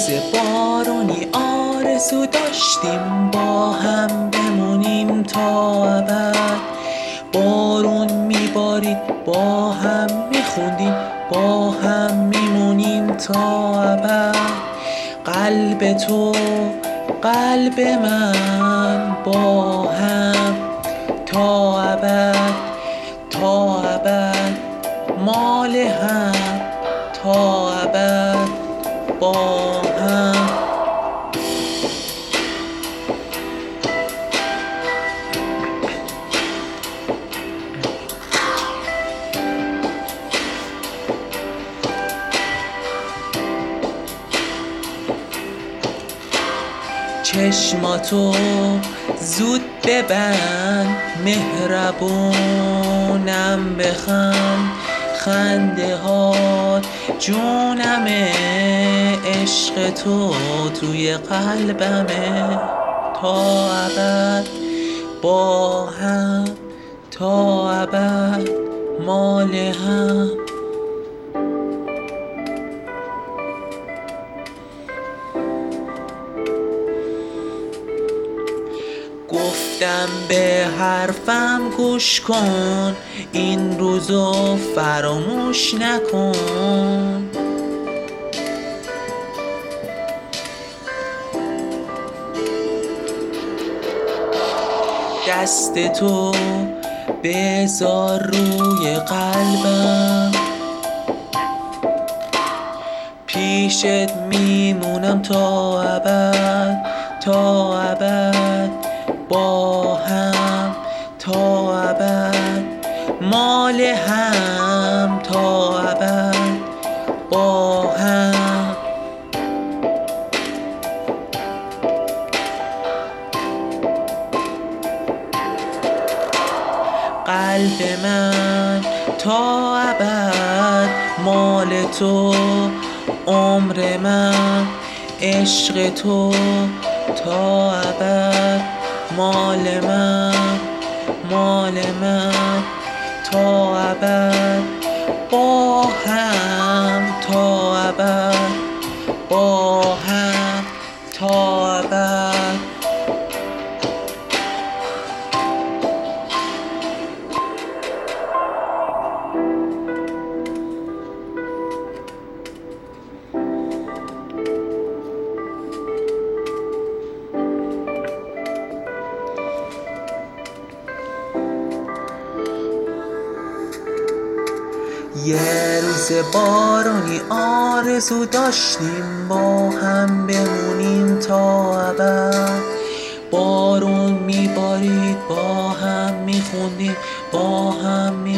روز بارونی آرزو داشتیم با هم بمونیم تا ابد. بارون میبارید با هم میخوندیم با هم میمونیم تا ابد. قلب تو قلب من با هم تا ابد تا ابد مال هم تا ابد با هم. چشماتو زود ببند مهربونم بخند. خنده ها جونمه عشق تو توی قلبمه تا ابد با هم تا ابد مال هم. گفتم به حرفم گوش کن این روزو فراموش نکن. دست تو بذار روی قلبم پیشت میمونم تا ابد تا ابد با هم تا ابد مال هم تا ابد با هم. قلب من تا ابد مال تو عمر من عشق تو تا ابد مال من تا ابد با هم تا ابد با هم تا ابد. یه روز بارونی آرزو داشتیم با هم بمونیم تا ابد. بارون میبارید با هم میخوندیم با هم